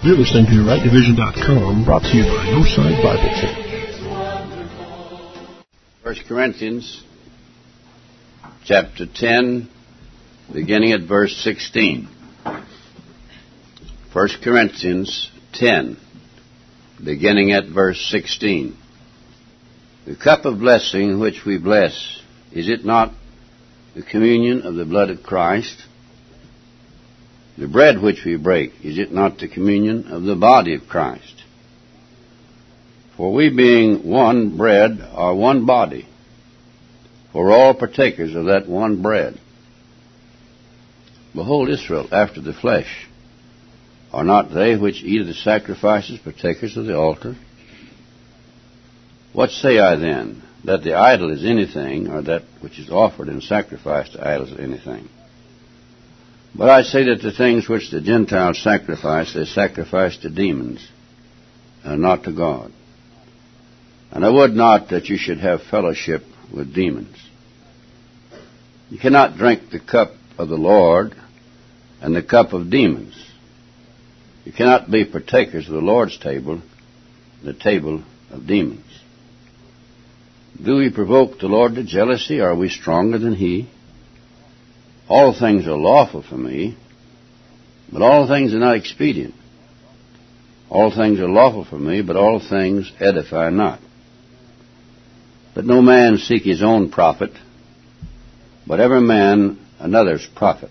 You're listening to RightDivision.com, brought to you by Northside Bible Church. 1 Corinthians chapter 10, beginning at verse 16. 1 Corinthians 10, beginning at verse 16. The cup of blessing which we bless, is it not the communion of the blood of Christ? The bread which we break, is it not the communion of the body of Christ? For we being one bread are one body, for all partakers of that one bread. Behold, Israel, after the flesh, are not they which eat of the sacrifices partakers of the altar? What say I then? That the idol is anything, or that which is offered in sacrifice to idols is anything? But I say that the things which the Gentiles sacrifice, they sacrifice to demons, and not to God. And I would not that you should have fellowship with demons. You cannot drink the cup of the Lord and the cup of demons. You cannot be partakers of the Lord's table and the table of demons. Do we provoke the Lord to jealousy? Are we stronger than He? All things are lawful for me, but all things are not expedient. All things are lawful for me, but all things edify not. Let no man seek his own profit, but every man another's profit.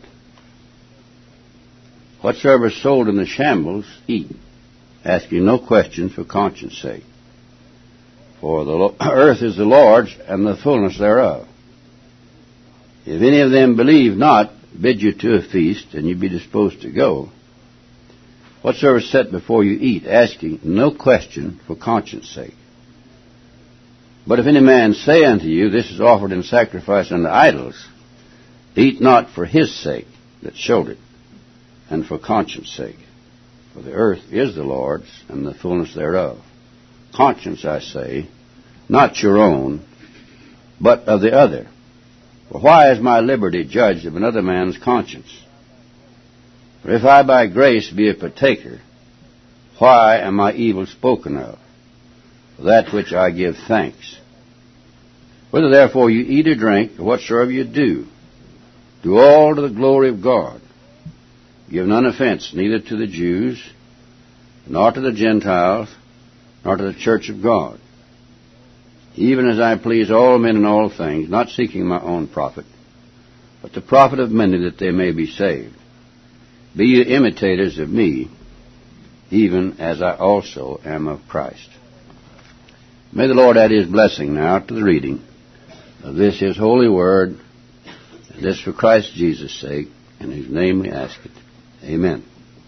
Whatsoever is sold in the shambles, eat, asking no questions for conscience sake. For the earth is the Lord's, and the fullness thereof. If any of them believe not, bid you to a feast, and you be disposed to go. Whatsoever is set before you, eat, asking no question for conscience sake. But if any man say unto you, this is offered in sacrifice unto idols, eat not for his sake that showed it, and for conscience sake. For the earth is the Lord's, and the fullness thereof. Conscience, I say, not your own, but of the other. For why is my liberty judged of another man's conscience? For if I by grace be a partaker, why am I evil spoken of? For that which I give thanks. Whether therefore you eat or drink, or whatsoever you do, do all to the glory of God. Give none offense, neither to the Jews, nor to the Gentiles, nor to the church of God. Even as I please all men in all things, not seeking my own profit, but the profit of many that they may be saved. Be ye imitators of me, even as I also am of Christ. May the Lord add His blessing now to the reading of this His holy word, and this for Christ Jesus' sake, in His name we ask it. Amen.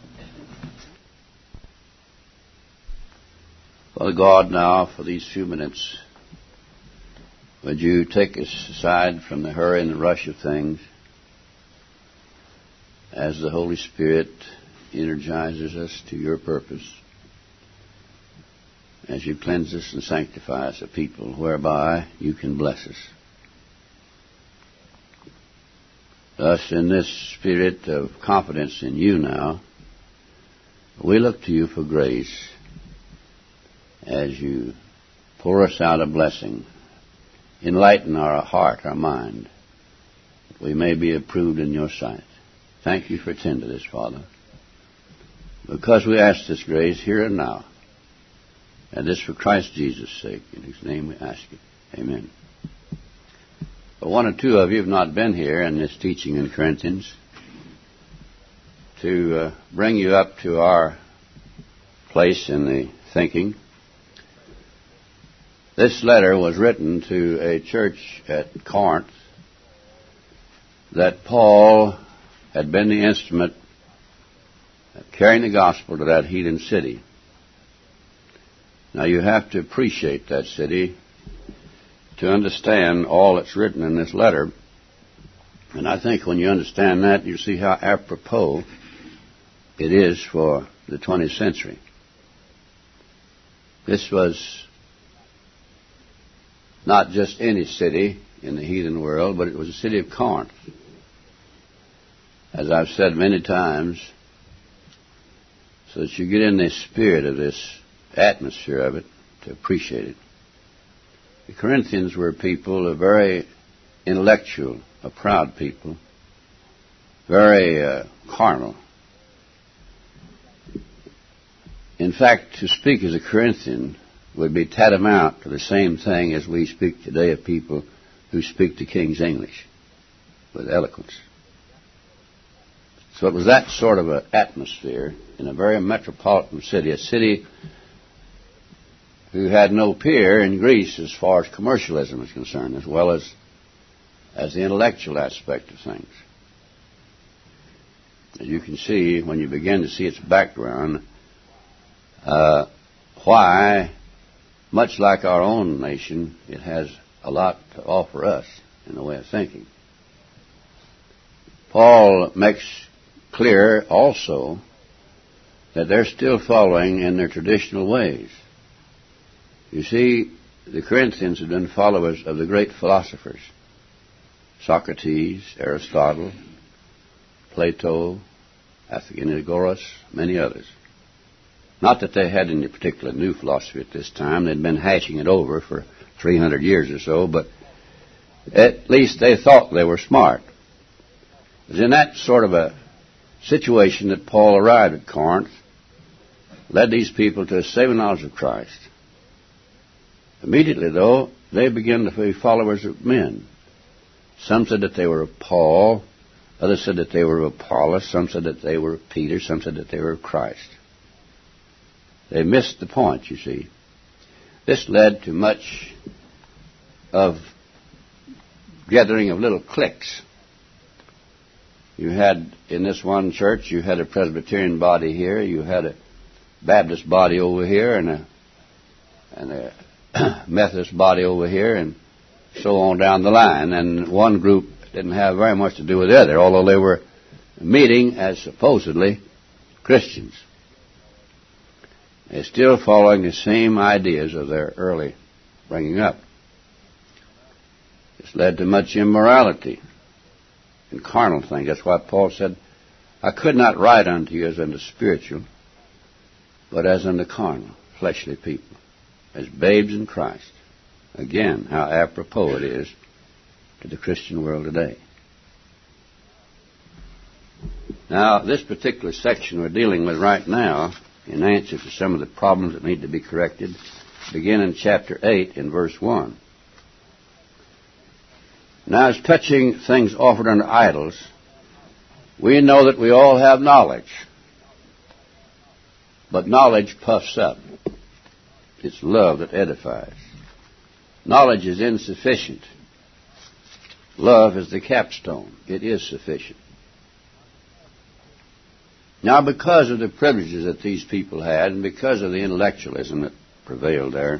Father God, now for these few minutes, would you take us aside from the hurry and the rush of things as the Holy Spirit energizes us to your purpose, as you cleanse us and sanctify us a people whereby you can bless us. Thus, in this spirit of confidence in you now, we look to you for grace as you pour us out a blessing. Enlighten our heart, our mind, that we may be approved in your sight. Thank you for attending to this, Father. Because we ask this grace here and now, and this for Christ Jesus' sake. In His name we ask it. Amen. But one or two of you have not been here in this teaching in Corinthians to bring you up to our place in the thinking. This letter was written to a church at Corinth that Paul had been the instrument of carrying the gospel to that heathen city. Now you have to appreciate that city to understand all that's written in this letter. And I think when you understand that, you see how apropos it is for the 20th century. This was not just any city in the heathen world, but it was the city of Corinth. As I've said many times, so that you get in the spirit of this atmosphere of it to appreciate it. The Corinthians were people, a very intellectual, a proud people, very carnal. In fact, to speak as a Corinthian would be tantamount to the same thing as we speak today of people who speak the King's English with eloquence. So it was that sort of an atmosphere in a very metropolitan city, a city who had no peer in Greece as far as commercialism is concerned, as well as the intellectual aspect of things. As you can see, when you begin to see its background, why, much like our own nation, it has a lot to offer us in the way of thinking. Paul makes clear also that they're still following in their traditional ways. You see, the Corinthians had been followers of the great philosophers, Socrates, Aristotle, Plato, Athenagoras, many others. Not that they had any particular new philosophy at this time. They'd been hashing it over for 300 years or so, but at least they thought they were smart. It was in that sort of a situation that Paul arrived at Corinth, led these people to a saving knowledge of Christ. Immediately, though, they began to be followers of men. Some said that they were of Paul, others said that they were of Apollos, some said that they were of Peter, some said that they were of Christ. They missed the point, you see. This led to much of gathering of little cliques. You had, in this one church, you had a Presbyterian body here, you had a Baptist body over here, and a Methodist body over here, and so on down the line. And one group didn't have very much to do with the other, although they were meeting as supposedly Christians. They're still following the same ideas of their early bringing up. This led to much immorality and carnal things. That's why Paul said, I could not write unto you as unto spiritual, but as unto carnal, fleshly people, as babes in Christ. Again, how apropos it is to the Christian world today. Now, this particular section we're dealing with right now, in answer to some of the problems that need to be corrected, begin in chapter 8 in verse 1. Now, as touching things offered unto idols, we know that we all have knowledge. But knowledge puffs up. It's love that edifies. Knowledge is insufficient. Love is the capstone. It is sufficient. Now, because of the privileges that these people had, and because of the intellectualism that prevailed there,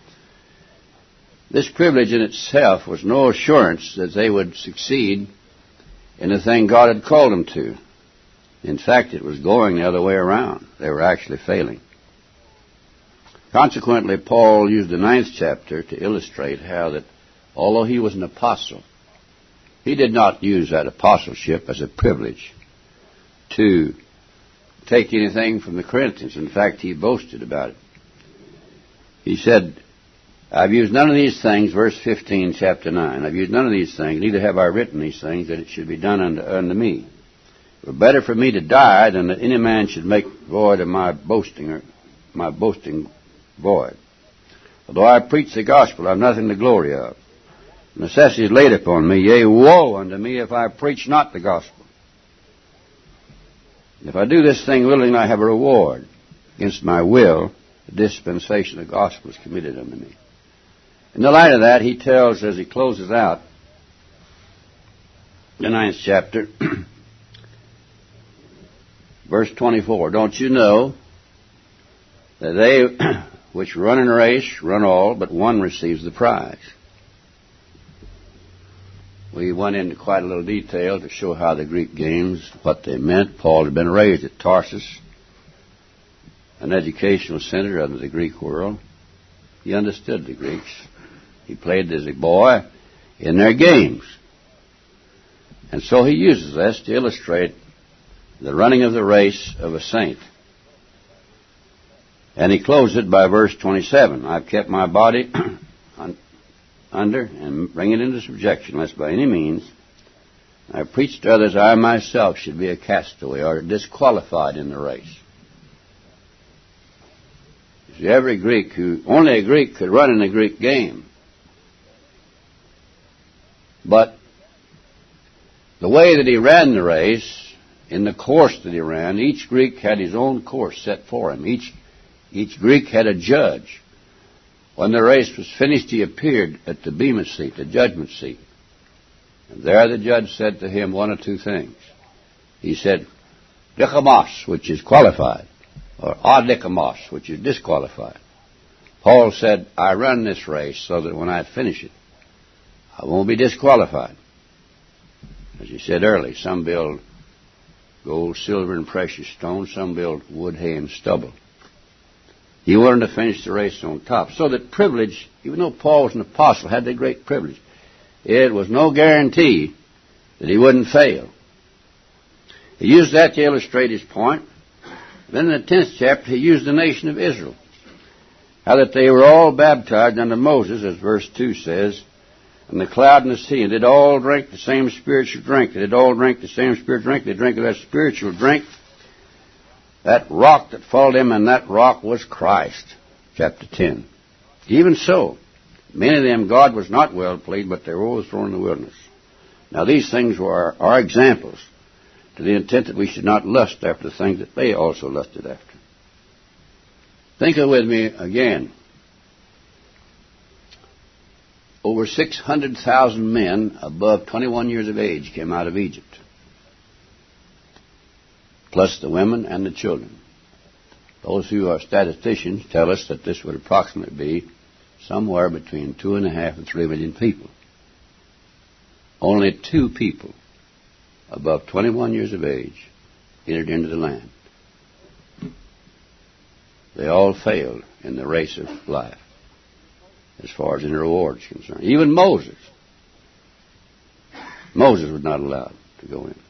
this privilege in itself was no assurance that they would succeed in the thing God had called them to. In fact, it was going the other way around. They were actually failing. Consequently, Paul used the 9th chapter to illustrate how that although he was an apostle, he did not use that apostleship as a privilege to take anything from the Corinthians. In fact, he boasted about it. He said, I've used none of these things, verse 15, chapter 9. I've used none of these things, neither have I written these things, that it should be done unto me. It were better for me to die than that any man should make void of my boasting, or my boasting void. Although I preach the gospel, I have nothing to glory of. Necessity is laid upon me, yea, woe unto me if I preach not the gospel. If I do this thing willingly, I have a reward. Against my will, the dispensation of the gospel is committed unto me. In the light of that, he tells, as he closes out the 9th chapter, verse 24, don't you know that they which run in a race run all, but one receives the prize? We went into quite a little detail to show how the Greek games, what they meant. Paul had been raised at Tarsus, an educational center of the Greek world. He understood the Greeks. He played as a boy in their games. And so he uses this to illustrate the running of the race of a saint. And he closed it by verse 27. I've kept my body under and bring it into subjection, lest by any means I preach to others I myself should be a castaway or disqualified in the race. You see, only a Greek could run in a Greek game. But the way that he ran the race, in the course that he ran, each Greek had his own course set for him. Each Greek had a judge. When the race was finished, he appeared at the bema seat, the judgment seat. And there the judge said to him one of two things. He said, dikamos, which is qualified, or adikamos, which is disqualified. Paul said, I run this race so that when I finish it, I won't be disqualified. As he said earlier, some build gold, silver, and precious stones. Some build wood, hay, and stubble. He wanted to finish the race on top. So that privilege, even though Paul was an apostle, had that great privilege, it was no guarantee that he wouldn't fail. He used that to illustrate his point. Then in the 10th chapter, he used the nation of Israel. How that they were all baptized under Moses, as verse 2 says, and the cloud and the sea, and did all drink the same spiritual drink. They did all drink the same spiritual drink. They drank of that spiritual drink, that rock that followed him, and that rock was Christ. Chapter 10. Even so, many of them God was not well pleased, but they were overthrown in the wilderness. Now these things were our examples, to the intent that we should not lust after the things that they also lusted after. Think of it with me again. Over 600,000 men above 21 years of age came out of Egypt, plus the women and the children. Those who are statisticians tell us that this would approximately be somewhere between 2.5 and 3 million people. Only 2 people above 21 years of age entered into the land. They all failed in the race of life as far as the reward is concerned. Even Moses. Moses was not allowed to go in.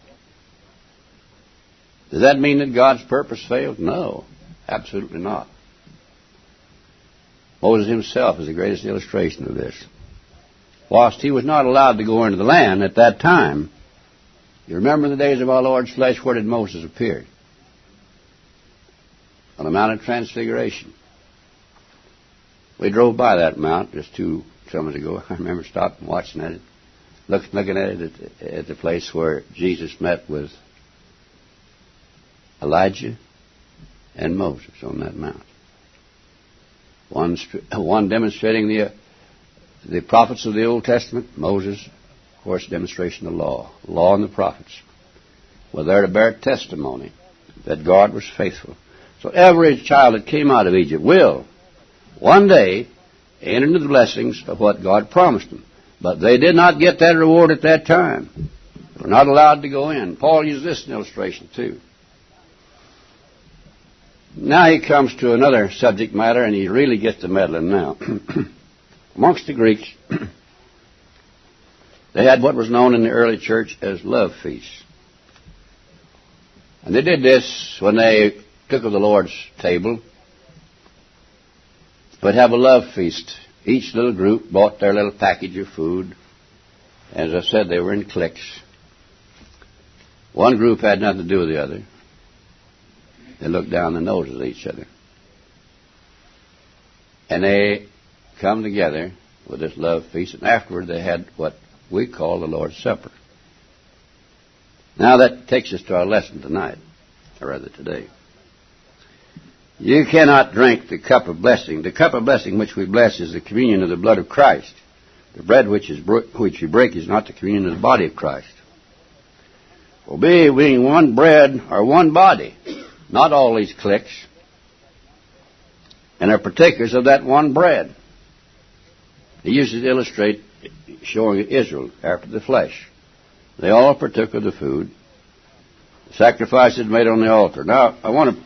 Does that mean that God's purpose failed? No, absolutely not. Moses himself is the greatest illustration of this. Whilst he was not allowed to go into the land at that time, you remember the days of our Lord's flesh, where did Moses appear? On the Mount of Transfiguration. We drove by that mount just 2 summers ago. I remember stopping and watching at it, looking at it at the place where Jesus met with Elijah and Moses on that mount. One demonstrating the prophets of the Old Testament, Moses, of course, demonstration of the law and the prophets were there to bear testimony that God was faithful. So every child that came out of Egypt will one day enter into the blessings of what God promised them. But they did not get that reward at that time. They were not allowed to go in. Paul used this in illustration too. Now he comes to another subject matter, and he really gets to meddling now. Amongst the Greeks, they had what was known in the early church as love feasts. And they did this when they took of the Lord's table. Would have a love feast. Each little group bought their little package of food. As I said, they were in cliques. One group had nothing to do with the other. They looked down the noses at each other. And they come together with this love feast, and afterward they had what we call the Lord's Supper. Now that takes us to our lesson tonight, or rather today. You cannot drink the cup of blessing. The cup of blessing which we bless is the communion of the blood of Christ. The bread which we break is not the communion of the body of Christ. For being one bread or one body, not all these cliques, and are partakers of that one bread. He uses to illustrate, showing Israel after the flesh. They all partook of the food. The sacrifices made on the altar. Now, I want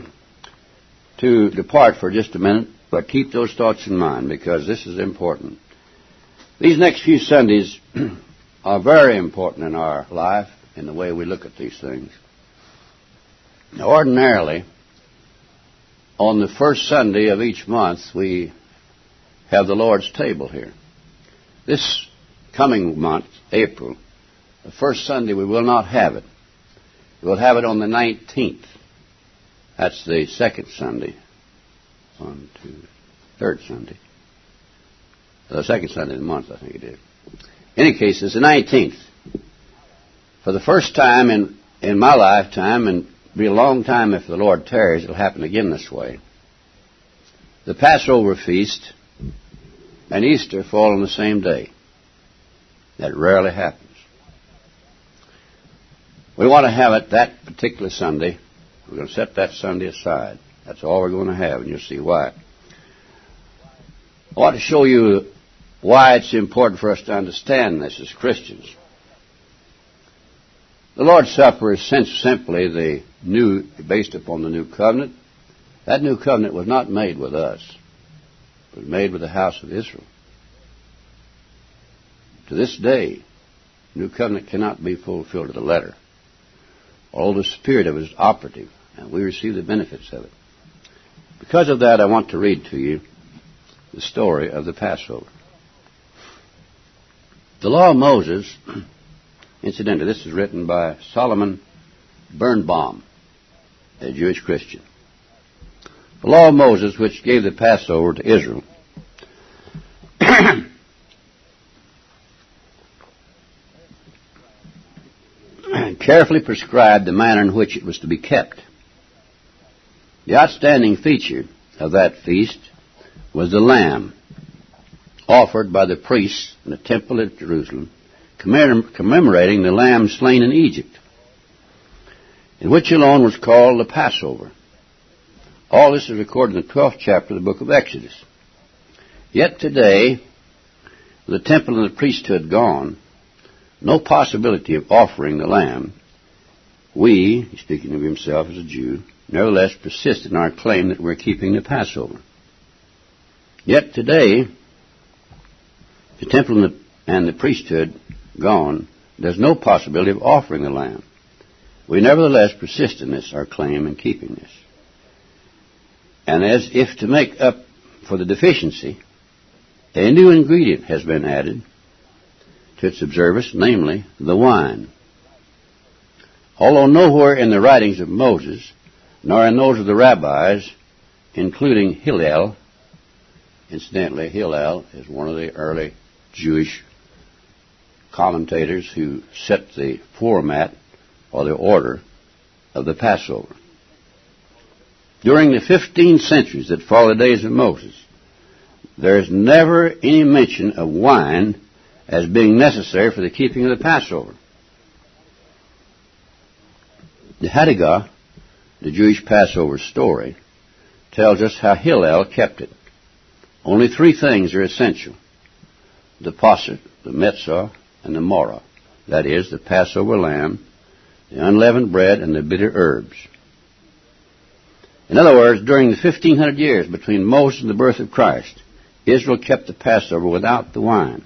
to depart for just a minute, but keep those thoughts in mind, because this is important. These next few Sundays are very important in our life, in the way we look at these things. Now, ordinarily, on the first Sunday of each month, we have the Lord's table here. This coming month, April, the first Sunday, we will not have it. We'll have it on the 19th. That's the second Sunday. Third Sunday. The second Sunday of the month, I think it is. In any case, it's the 19th. For the first time in my lifetime, and it'll be a long time if the Lord tarries, it'll happen again this way. The Passover feast and Easter fall on the same day. That rarely happens. We want to have it that particular Sunday. We're going to set that Sunday aside. That's all we're going to have, and you'll see why. I want to show you why it's important for us to understand this as Christians. The Lord's Supper is simply the new, based upon the new covenant. That new covenant was not made with us. It was made with the house of Israel. To this day, the new covenant cannot be fulfilled to the letter. All the spirit of it is operative, and we receive the benefits of it. Because of that, I want to read to you the story of the Passover. The Law of Moses, incidentally, this is written by Solomon Birnbaum, a Jewish Christian. The Law of Moses, which gave the Passover to Israel, carefully prescribed the manner in which it was to be kept. The outstanding feature of that feast was the lamb offered by the priests in the temple at Jerusalem, commemorating the lamb slain in Egypt, in which alone was called the Passover. All this is recorded in the 12th chapter of the book of Exodus. Yet today, with the temple and the priesthood gone, no possibility of offering the lamb, we, speaking of himself as a Jew, nevertheless persist in our claim that we're keeping the Passover. Yet today, the temple and the priesthood gone, there's no possibility of offering the lamb. We nevertheless persist in this, our claim, in keeping this. And as if to make up for the deficiency, a new ingredient has been added to its observance, namely the wine. Although nowhere in the writings of Moses, nor in those of the rabbis, including Hillel, incidentally, Hillel is one of the early Jewish commentators who set the format or the order of the Passover. During the 15 centuries that follow the days of Moses, there is never any mention of wine as being necessary for the keeping of the Passover. The Haggadah, the Jewish Passover story, tells us how Hillel kept it. Only three things are essential: the posset, the metzah, and the maror. That is, the Passover lamb, the unleavened bread, and the bitter herbs. In other words, during the 1,500 years between Moses and the birth of Christ, Israel kept the Passover without the wine.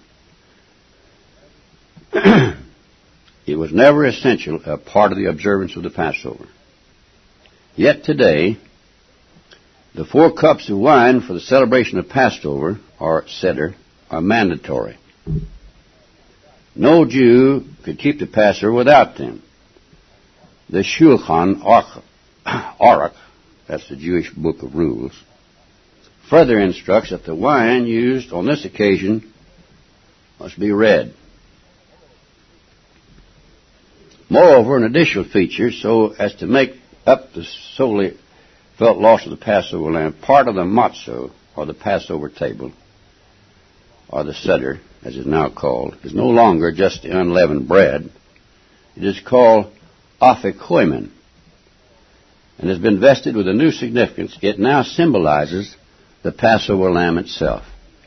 It was never essential, a part of the observance of the Passover. Yet today, the 4 cups of wine for the celebration of Passover, or Seder, are mandatory. No Jew could keep the Passover without them. The Shulchan Aruch, that's the Jewish book of rules, further instructs that the wine used on this occasion must be red. Moreover, an additional feature, so as to make up the solely felt loss of the Passover lamb, part of the matzah, or the Passover table, or the Seder, as it's now called, is no longer just the unleavened bread. It is called afikoimen, and has been vested with a new significance. It now symbolizes the Passover lamb itself.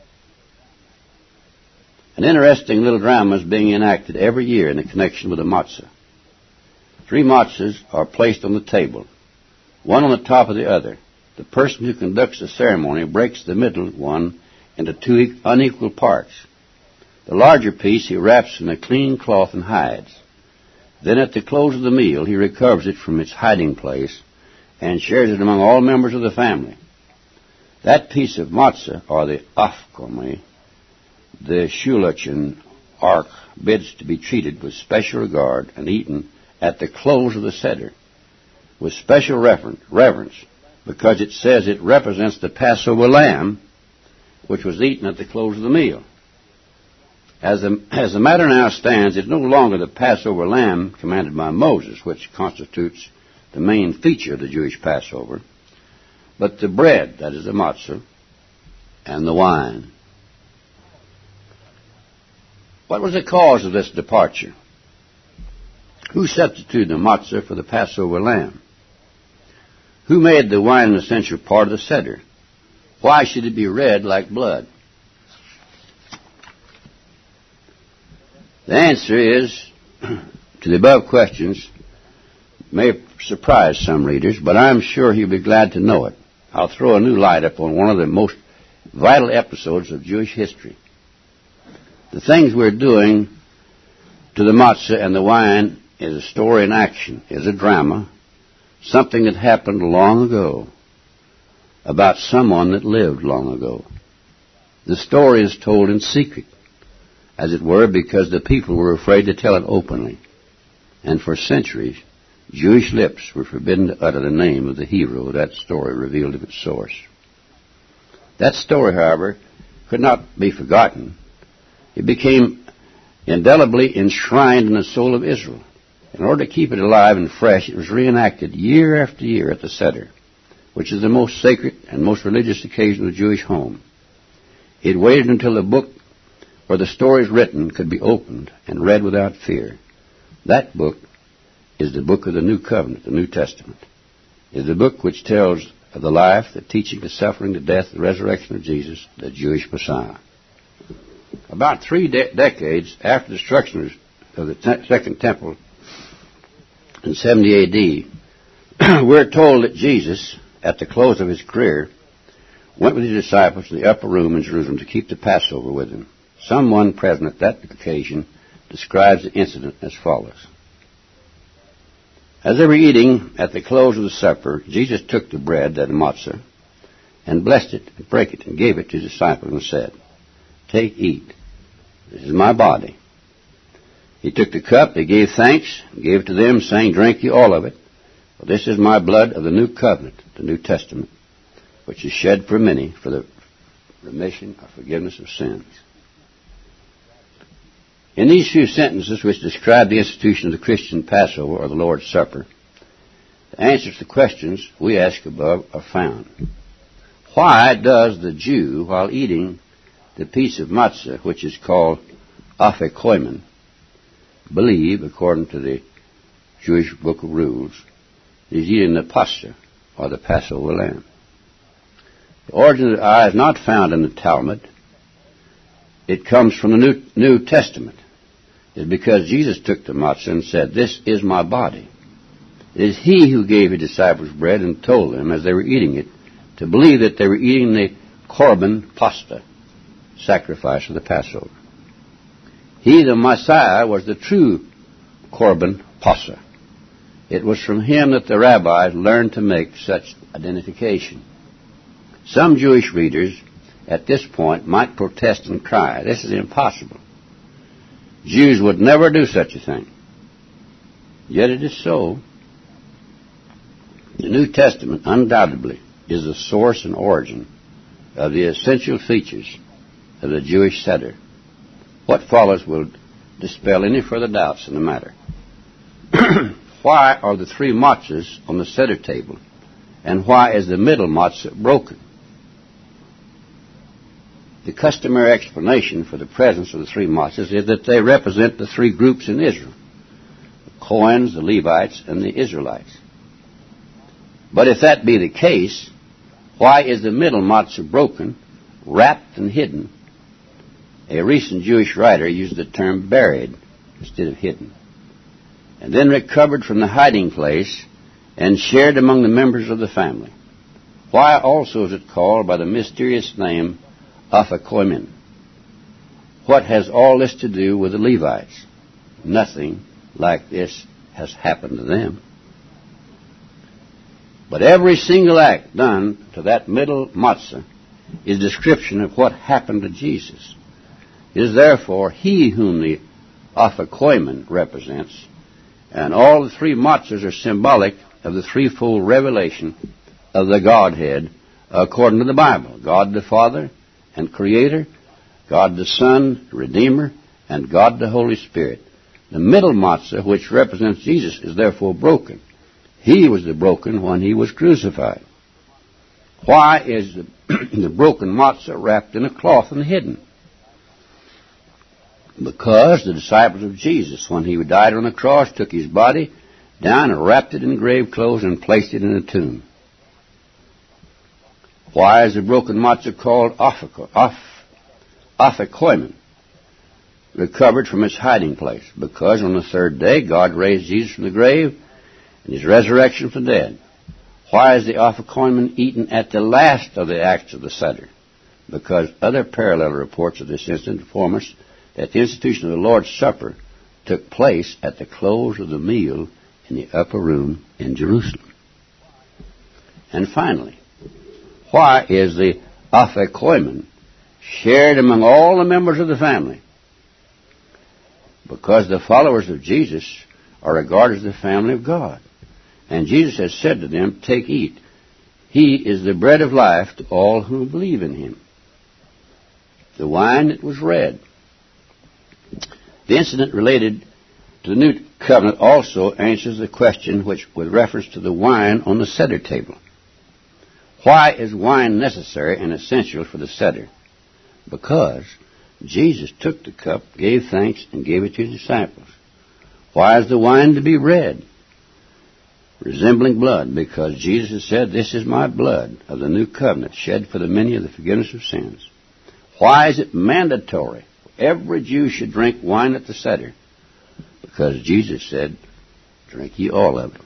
An interesting little drama is being enacted every year in connection with the matzah. 3 matzahs are placed on the table, one on the top of the other. The person who conducts the ceremony breaks the middle one into 2 unequal parts. The larger piece he wraps in a clean cloth and hides. Then at the close of the meal, he recovers it from its hiding place and shares it among all members of the family. That piece of matzah, or the afkomi, the shulachin ark, bids to be treated with special regard and eaten at the close of the Seder, with special reverence, because it says it represents the Passover lamb, which was eaten at the close of the meal. As the matter now stands, it's no longer the Passover lamb commanded by Moses, which constitutes the main feature of the Jewish Passover, but the bread, that is the matzah, and the wine. What was the cause of this departure? Who substituted the matzah for the Passover lamb? Who made the wine an essential part of the Seder? Why should it be red like blood? The answer is, to the above questions, may surprise some readers, but I'm sure you'll be glad to know it. I'll throw a new light upon one of the most vital episodes of Jewish history. The things we're doing to the matzah and the wine is a story in action, is a drama, something that happened long ago, about someone that lived long ago. The story is told in secret, as it were, because the people were afraid to tell it openly. And for centuries, Jewish lips were forbidden to utter the name of the hero that story revealed of its source. That story, however, could not be forgotten. It became indelibly enshrined in the soul of Israel. In order to keep it alive and fresh, it was reenacted year after year at the Seder, which is the most sacred and most religious occasion of the Jewish home. It waited until the book where the story is written could be opened and read without fear. That book is the book of the New Covenant, the New Testament. It is the book which tells of the life, the teaching, the suffering, the death, the resurrection of Jesus, the Jewish Messiah. About 3 decades after the destruction of the Second Temple in 70 A.D., we're told that Jesus, at the close of his career, went with his disciples to the upper room in Jerusalem to keep the Passover with him. Someone present at that occasion describes the incident as follows. As they were eating at the close of the supper, Jesus took the bread, that matzah, and blessed it, and brake it, and gave it to his disciples, and said, "Take, eat. This is my body." He took the cup, he gave thanks, and gave it to them, saying, "Drink ye all of it, for this is my blood of the new covenant, the New Testament, which is shed for many for the remission or forgiveness of sins." In these few sentences which describe the institution of the Christian Passover or the Lord's Supper, the answers to questions we ask above are found. Why does the Jew, while eating the piece of matzah, which is called afikoimen, believe, according to the Jewish Book of Rules, he's eating the pascha, or the Passover lamb? The origin of the eye is not found in the Talmud. It comes from the New Testament. It's because Jesus took the matzah and said, "This is my body." It is he who gave his disciples bread and told them, as they were eating it, to believe that they were eating the korban pasta, sacrifice of the Passover. He, the Messiah, was the true korban pasta. It was from him that the rabbis learned to make such identification. Some Jewish readers at this point might protest and cry, "This is impossible. Jews would never do such a thing." Yet it is so. The New Testament undoubtedly is the source and origin of the essential features of the Jewish Seder. What follows will dispel any further doubts in the matter. Why are the 3 matzahs on the Seder table, and why is the middle matzah broken? The customary explanation for the presence of the 3 matzahs is that they represent the 3 groups in Israel: the Kohens, the Levites, and the Israelites. But if that be the case, why is the middle matzah broken, wrapped and hidden? A recent Jewish writer used the term buried instead of hidden, and then recovered from the hiding place and shared among the members of the family. Why also is it called by the mysterious name afikoimen? What has all this to do with the Levites? Nothing like this has happened to them. But every single act done to that middle matzah is a description of what happened to Jesus. It is therefore he whom the Aphakoimen represents, and all the three matzahs are symbolic of the threefold revelation of the Godhead according to the Bible. God the Father and Creator, God the Son, Redeemer, and God the Holy Spirit. The middle matzah, which represents Jesus, is therefore broken. He was the broken when he was crucified. Why is the broken matzah wrapped in a cloth and hidden? Because the disciples of Jesus, when he died on the cross, took his body down and wrapped it in grave clothes and placed it in a tomb. Why is the broken matzah called Aphakoimen, recovered from its hiding place? Because on the third day God raised Jesus from the grave and his resurrection from the dead. Why is the Aphakoimen eaten at the last of the acts of the Seder? Because other parallel reports of this incident inform us that the institution of the Lord's Supper took place at the close of the meal in the upper room in Jerusalem. And finally, why is the Aphakoimen shared among all the members of the family? Because the followers of Jesus are regarded as the family of God. And Jesus has said to them, "Take, eat. He is the bread of life to all who believe in him." The wine that was red. The incident related to the New Covenant also answers the question with reference to the wine on the Seder table. Why is wine necessary and essential for the Seder? Because Jesus took the cup, gave thanks, and gave it to his disciples. Why is the wine to be red, resembling blood? Because Jesus has said, "This is my blood of the new covenant, shed for the many of the forgiveness of sins." Why is it mandatory? Every Jew should drink wine at the Seder. Because Jesus said, "Drink ye all of it."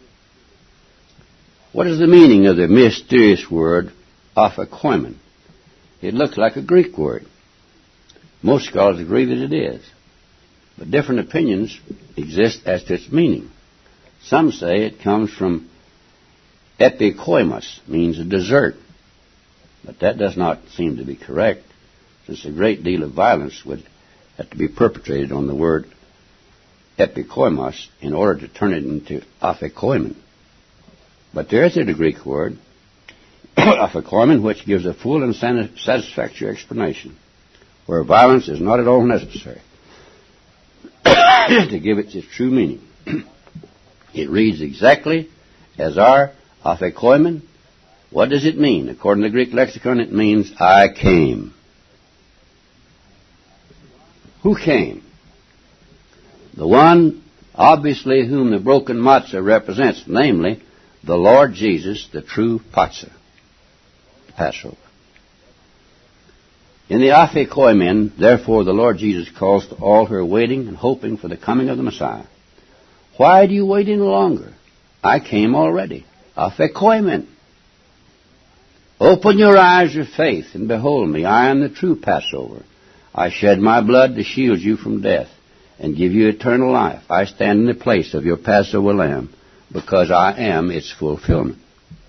What is the meaning of the mysterious word Aphakoimen? It looks like a Greek word. Most scholars agree that it is. But different opinions exist as to its meaning. Some say it comes from epikoimos, means a dessert. But that does not seem to be correct, since a great deal of violence would have to be perpetrated on the word epikoimos in order to turn it into Aphakoimen. But there is a Greek word, Aphakoimen, which gives a full and satisfactory explanation, where violence is not at all necessary to give it its true meaning. It reads exactly as our Aphakoimen. What does it mean? According to the Greek lexicon, it means "I came." Who came? The one, obviously, whom the broken matzah represents, namely, the Lord Jesus, the true Patzah, Passover. In the Aphakoimen, therefore, the Lord Jesus calls to all who are waiting and hoping for the coming of the Messiah. Why do you wait any longer? I came already. Aphakoimen. Open your eyes of faith and behold me. I am the true Passover. I shed my blood to shield you from death and give you eternal life. I stand in the place of your Passover lamb because I am its fulfillment.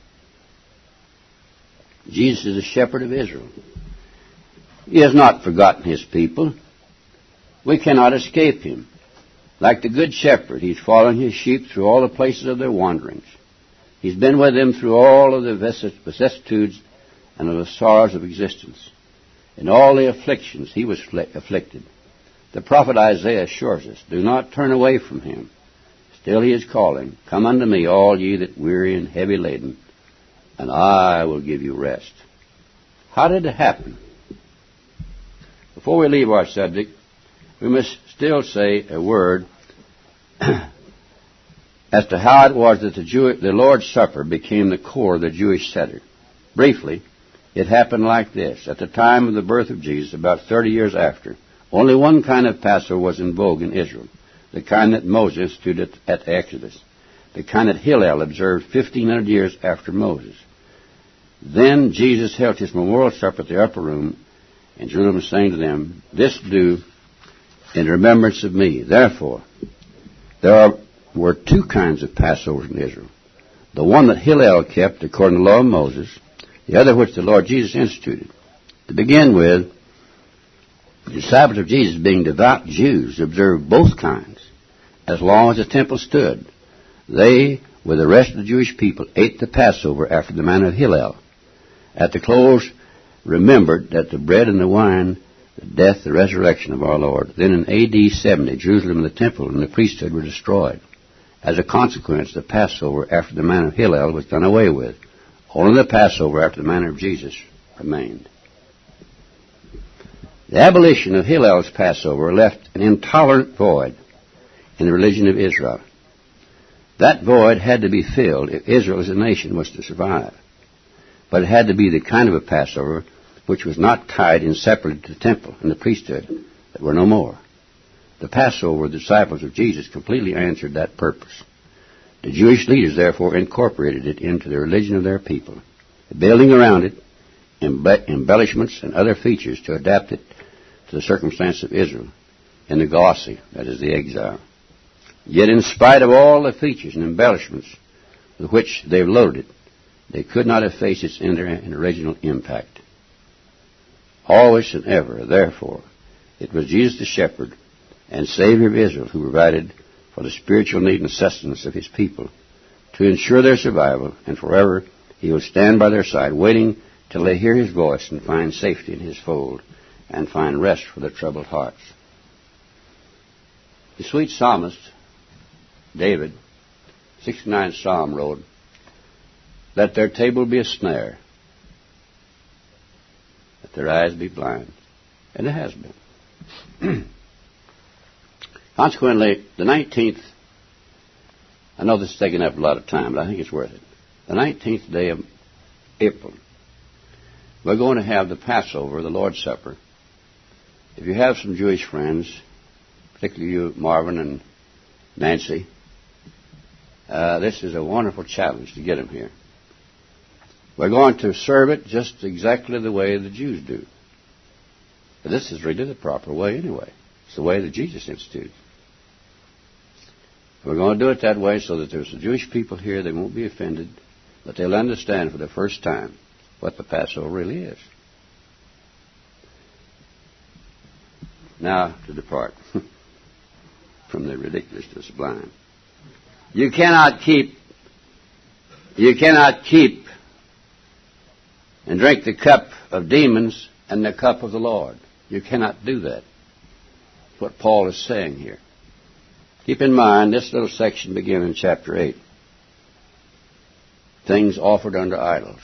Jesus is the shepherd of Israel. He has not forgotten his people. We cannot escape him. Like the good shepherd, he's following his sheep through all the places of their wanderings. He's been with them through all of the vicissitudes and of the sorrows of existence. In all the afflictions he was afflicted. The prophet Isaiah assures us, "Do not turn away from him. Still he is calling, come unto me, all ye that weary and heavy laden, and I will give you rest." How did it happen? Before we leave our subject, we must still say a word as to how it was that the Lord's Supper became the core of the Jewish Seder. Briefly, it happened like this. At the time of the birth of Jesus, about 30 years after, only one kind of Passover was in vogue in Israel, the kind that Moses instituted at Exodus, the kind that Hillel observed 1,500 years after Moses. Then Jesus held his memorial supper at the upper room in Jerusalem, saying to them, "This do in remembrance of me." Therefore, there were two kinds of Passovers in Israel. the one that Hillel kept according to the law of Moses, the other which the Lord Jesus instituted. To begin with, the disciples of Jesus, being devout Jews, observed both kinds as long as the temple stood. They, with the rest of the Jewish people, ate the Passover after the manner of Hillel. At the close, remembered that the bread and the wine, the death, the resurrection of our Lord. Then in A.D. 70, Jerusalem and the temple and the priesthood were destroyed. As a consequence, the Passover after the manner of Hillel was done away with. Only the Passover after the manner of Jesus remained. The abolition of Hillel's Passover left an intolerant void in the religion of Israel. That void had to be filled if Israel as a nation was to survive. But it had to be the kind of a Passover which was not tied in separately to the temple and the priesthood that were no more. The Passover of the disciples of Jesus completely answered that purpose. The Jewish leaders, therefore, incorporated it into the religion of their people, building around it embellishments and other features to adapt it to the circumstance of Israel in the glossy, that is, the exile. Yet in spite of all the features and embellishments with which they've loaded it, they could not efface its original impact. Always and ever, therefore, it was Jesus the shepherd and Savior of Israel who provided for the spiritual need and sustenance of his people to ensure their survival, and forever he will stand by their side, waiting till they hear his voice and find safety in his fold and find rest for their troubled hearts. The sweet psalmist, David, 69th Psalm, wrote, "Let their table be a snare, let their eyes be blind." And it has been. Consequently, the 19th, I know this is taking up a lot of time, but I think it's worth it. The 19th day of April, we're going to have the Passover, the Lord's Supper. If you have some Jewish friends, particularly you, Marvin and Nancy, this is a wonderful challenge to get them here. We're going to serve it just exactly the way the Jews do. But this is really the proper way anyway. It's the way that Jesus instituted. We're going to do it that way so that there's the Jewish people here, they won't be offended, but they'll understand for the first time what the Passover really is. Now to depart from the ridiculous to the sublime. You cannot keep and drink the cup of demons and the cup of the Lord. You cannot do that. That's what Paul is saying here. Keep in mind, this little section begins in chapter 8. Things offered unto idols.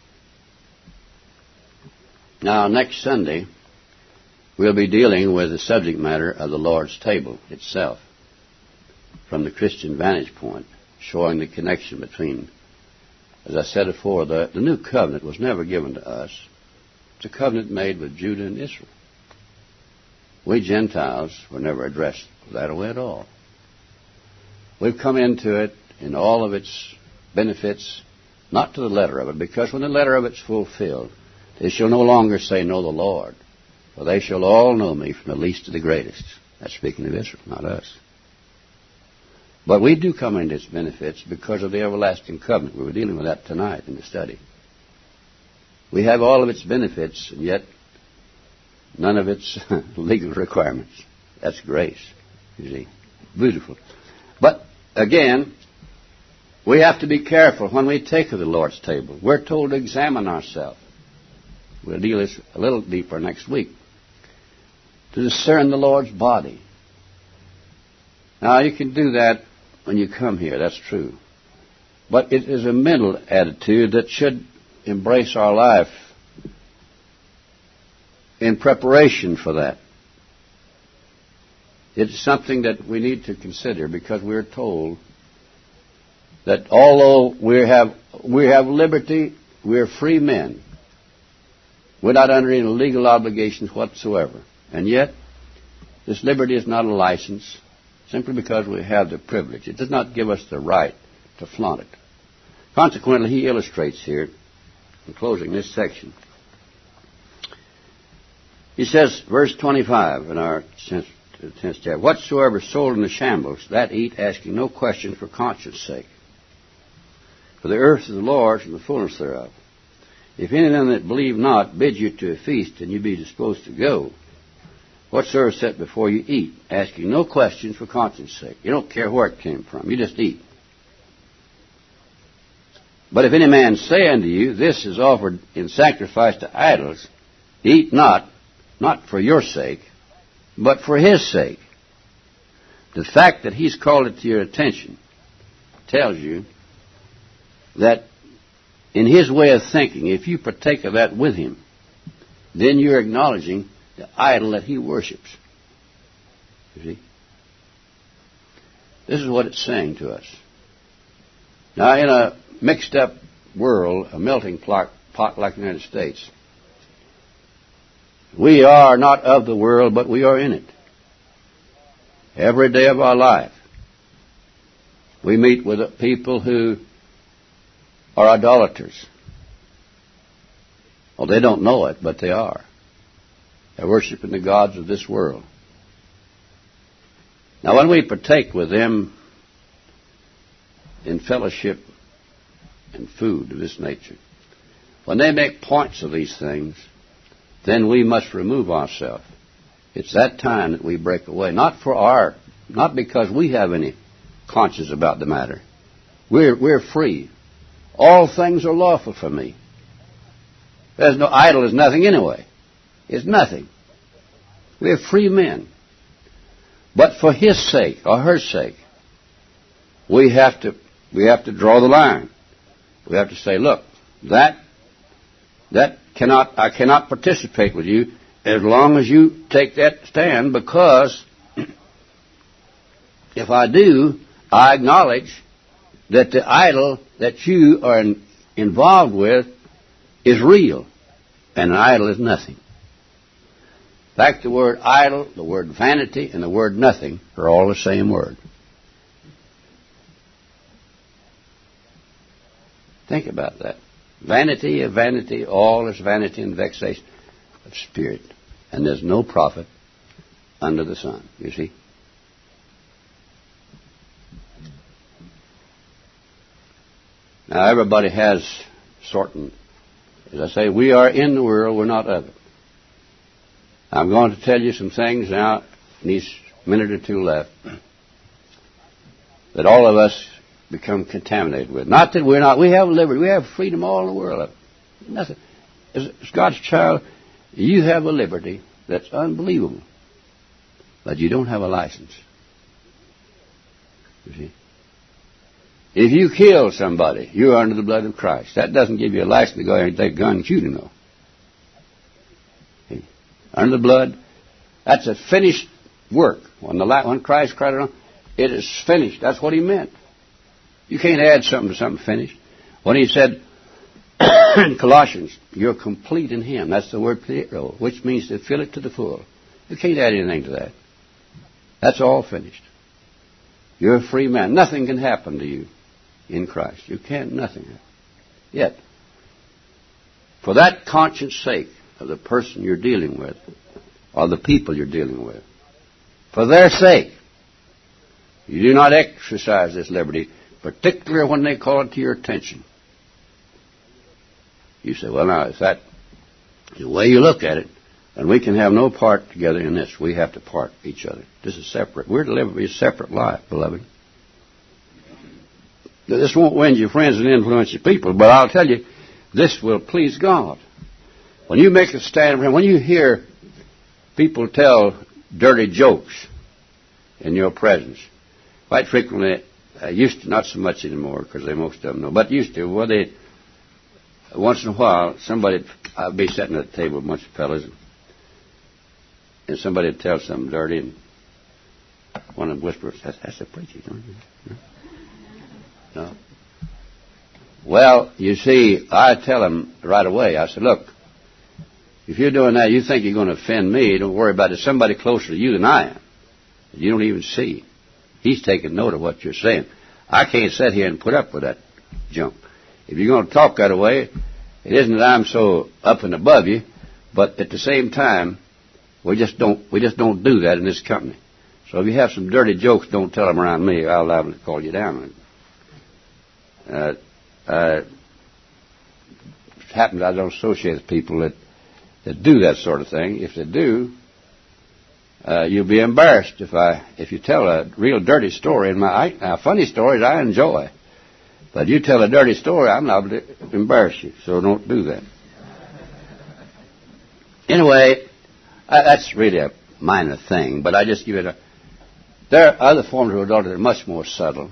Now, next Sunday, we'll be dealing with the subject matter of the Lord's table itself from the Christian vantage point, showing the connection between, as I said before, the new covenant was never given to us. It's a covenant made with Judah and Israel. We Gentiles were never addressed that way at all. We've come into it in all of its benefits, not to the letter of it, because when the letter of it's fulfilled, they shall no longer say, "Know the Lord," for they shall all know me from the least to the greatest. That's speaking of Israel, not us. But we do come into its benefits because of the everlasting covenant. We were dealing with that tonight in the study. We have all of its benefits, and yet none of its legal requirements. That's grace, you see. Beautiful. But, again, we have to be careful when we take of the Lord's table. We're told to examine ourselves. We'll deal this a little deeper next week. To discern the Lord's body. Now, you can do that when you come here. That's true. But it is a mental attitude that should embrace our life in preparation for that. It's something that we need to consider because we're told that although we have liberty, we're free men. We're not under any legal obligations whatsoever. And yet, this liberty is not a license simply because we have the privilege. It does not give us the right to flaunt it. Consequently, he illustrates here, in closing this section, he says, verse 25 in our 10th chapter, "Whatsoever sold in the shambles, that eat, asking no question for conscience sake." For the earth is the Lord's and the fullness thereof. If any of them that believe not bid you to a feast, and you be disposed to go, whatsoever is set before you, eat, asking no questions for conscience sake. You don't care where it came from. You just eat. But if any man say unto you, this is offered in sacrifice to idols, eat not for your sake, but for his sake. The fact that he's called it to your attention tells you that in his way of thinking, if you partake of that with him, then you're acknowledging the idol that he worships. You see? This is what it's saying to us. Now, in a mixed-up world, a melting pot like the United States, we are not of the world, but we are in it. Every day of our life, we meet with people who are idolaters. Well, they don't know it, but they are. They're worshiping the gods of this world. Now, when we partake with them in fellowship and food of this nature, when they make points of these things, then we must remove ourselves. It's that time that we break away. Not because we have any conscience about the matter. We're free. All things are lawful for me. There's no idol is nothing anyway. It's nothing. We're free men. But for his sake or her sake, we have to draw the line. We have to say, look, I cannot participate with you as long as you take that stand, because if I do, I acknowledge that the idol that you are involved with is real, and an idol is nothing. In fact, the word idol, the word vanity, and the word nothing are all the same word. Think about that. Vanity of vanity, all is vanity and vexation of spirit. And there's no profit under the sun, you see. Now, everybody has certain, as I say, we are in the world, we're not of it. I'm going to tell you some things now, in these minute or two left, that all of us become contaminated with. Not that we're not, we have liberty, we have freedom all in the world. Nothing. As God's child, you have a liberty that's unbelievable, but you don't have a license. You see? If you kill somebody, you're under the blood of Christ. That doesn't give you a license to go ahead and take a gun and shoot him, though. See? Under the blood, that's a finished work. When Christ cried on, it is finished. That's what he meant. You can't add something to something finished. When he said in Colossians, you're complete in him. That's the word plero, which means to fill it to the full. You can't add anything to that. That's all finished. You're a free man. Nothing can happen to you in Christ. You can't, nothing. Yet, for that conscience sake of the person you're dealing with, or the people you're dealing with, for their sake, you do not exercise this liberty, particularly when they call it to your attention. You say, well, now, if that's the way you look at it, then we can have no part together in this. We have to part each other. This is separate. We're to live a separate life, beloved. This won't win you friends and influence your people, but I'll tell you, this will please God. When you make a stand for him, when you hear people tell dirty jokes in your presence, quite frequently, used to, not so much anymore, because most of them know, but used to, well, once in a while, I'd be sitting at a table with a bunch of fellas, and somebody would tell something dirty, and one of them whispers, that's a preacher, don't you? No. Well, you see, I tell them right away, I said, look, if you're doing that, you think you're going to offend me, don't worry about it. There's somebody closer to you than I am. You don't even see. He's taking note of what you're saying. I can't sit here and put up with that junk. If you're going to talk that way, it isn't that I'm so up and above you, but at the same time, we just don't do that in this company. So if you have some dirty jokes, don't tell them around me. I'll liable to call you down. It happens I don't associate with people that do that sort of thing. If they do, you'll be embarrassed if you tell a real dirty story. Now, funny stories I enjoy, but you tell a dirty story, I'm liable to embarrass you. So don't do that. Anyway, that's really a minor thing, but I just give it There are other forms of adultery that are much more subtle,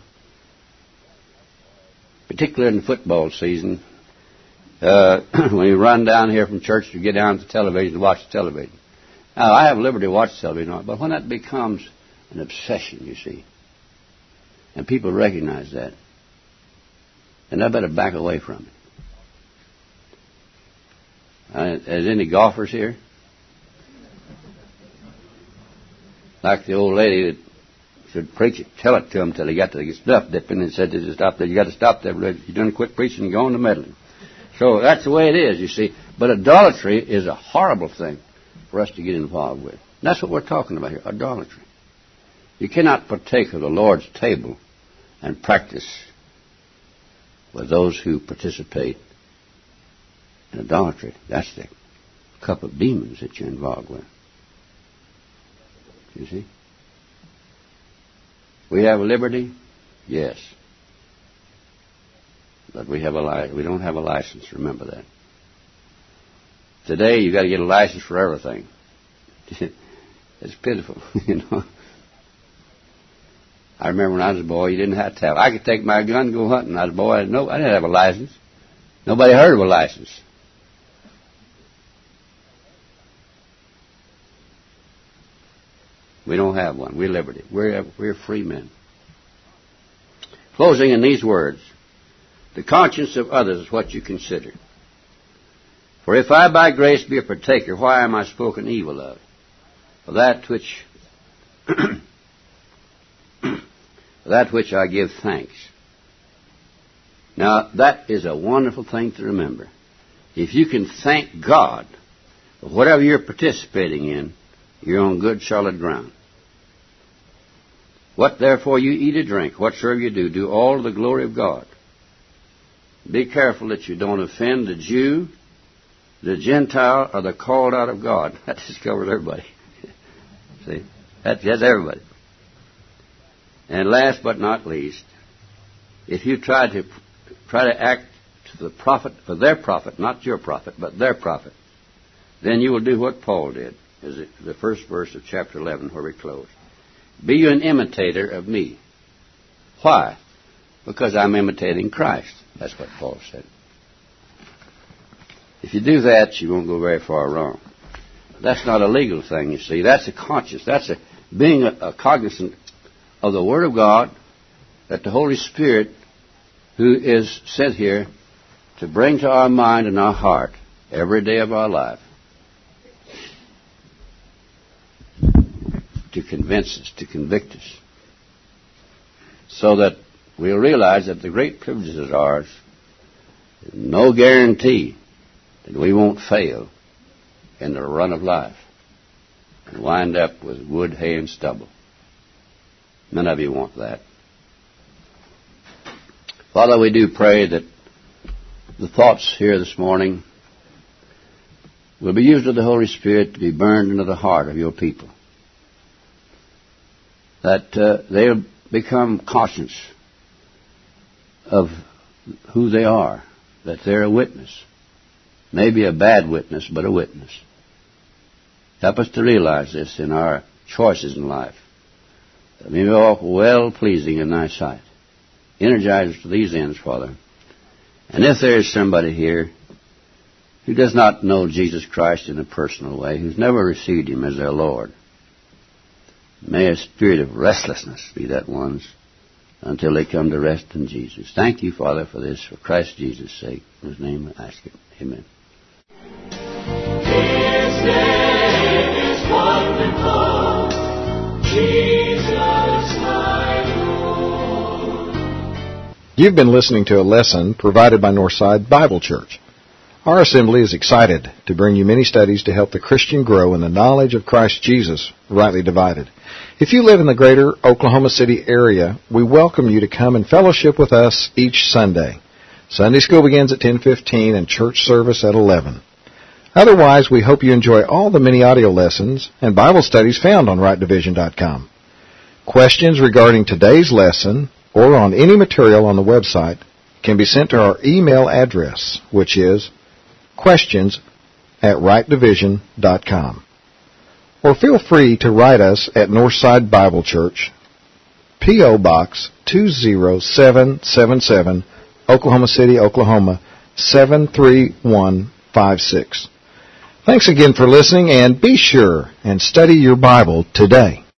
particularly in the football season. When you run down here from church to get down to the television to watch the television. Now, I have liberty to watch television, but when that becomes an obsession, you see, and people recognize that, then I better back away from it. Is any golfers here? Like the old lady that should preach it, tell it to them till they got to the stuff dipping and said to stop there. You got to stop there. You done quit preaching and go on to meddling. So that's the way it is, you see. But idolatry is a horrible thing for us to get involved with. And that's what we're talking about here, idolatry. You cannot partake of the Lord's table and practice with those who participate in idolatry. That's the cup of demons that you're involved with. You see? We have liberty? Yes. But we don't have a license, remember that. Today you got to get a license for everything. It's pitiful, you know. I remember when I was a boy, you didn't have to have. I could take my gun and go hunting. I was a boy, I didn't have a license. Nobody heard of a license. We don't have one. We're liberty. We're free men. Closing in these words. The conscience of others is what you consider. For if I by grace be a partaker, why am I spoken evil of? For that which I give thanks. Now, that is a wonderful thing to remember. If you can thank God for whatever you're participating in, you're on good, solid ground. What therefore you eat or drink, whatsoever you do all to the glory of God. Be careful that you don't offend the Jew, the Gentile, or the called out of God. That just covers everybody. See? That's everybody. And last but not least, if you try to act to the profit, for their profit, not your profit, but their profit, then you will do what Paul did, is it the first verse of chapter 11 where we close. Be you an imitator of me. Why? Because I'm imitating Christ. That's what Paul said. If you do that, you won't go very far wrong. That's not a legal thing, you see. That's a conscience. That's being a cognizant of the Word of God, that the Holy Spirit, who is sent here to bring to our mind and our heart every day of our life, to convince us, to convict us, so that we'll realize that the great privileges are ours. There's no guarantee that we won't fail in the run of life and wind up with wood, hay, and stubble. None of you want that. Father, we do pray that the thoughts here this morning will be used of the Holy Spirit to be burned into the heart of your people, that they'll become conscious of who they are, that they're a witness. Maybe a bad witness, but a witness. Help us to realize this in our choices in life. That we may walk well-pleasing in thy sight. Energize us to these ends, Father. And if there is somebody here who does not know Jesus Christ in a personal way, who's never received him as their Lord, may a spirit of restlessness be that one's until they come to rest in Jesus. Thank you, Father, for this, for Christ Jesus' sake. In his name I ask it. Amen. His name is wonderful, Jesus my Lord. You've been listening to a lesson provided by Northside Bible Church. Our assembly is excited to bring you many studies to help the Christian grow in the knowledge of Christ Jesus, rightly divided. If you live in the greater Oklahoma City area, we welcome you to come and fellowship with us each Sunday. Sunday school begins at 10:15 and church service at 11. Otherwise, we hope you enjoy all the many audio lessons and Bible studies found on rightdivision.com. Questions regarding today's lesson or on any material on the website can be sent to our email address, which is questions@rightdivision.com. Or feel free to write us at Northside Bible Church, P.O. Box 20777, Oklahoma City, Oklahoma 73156. Thanks again for listening, and be sure and study your Bible today.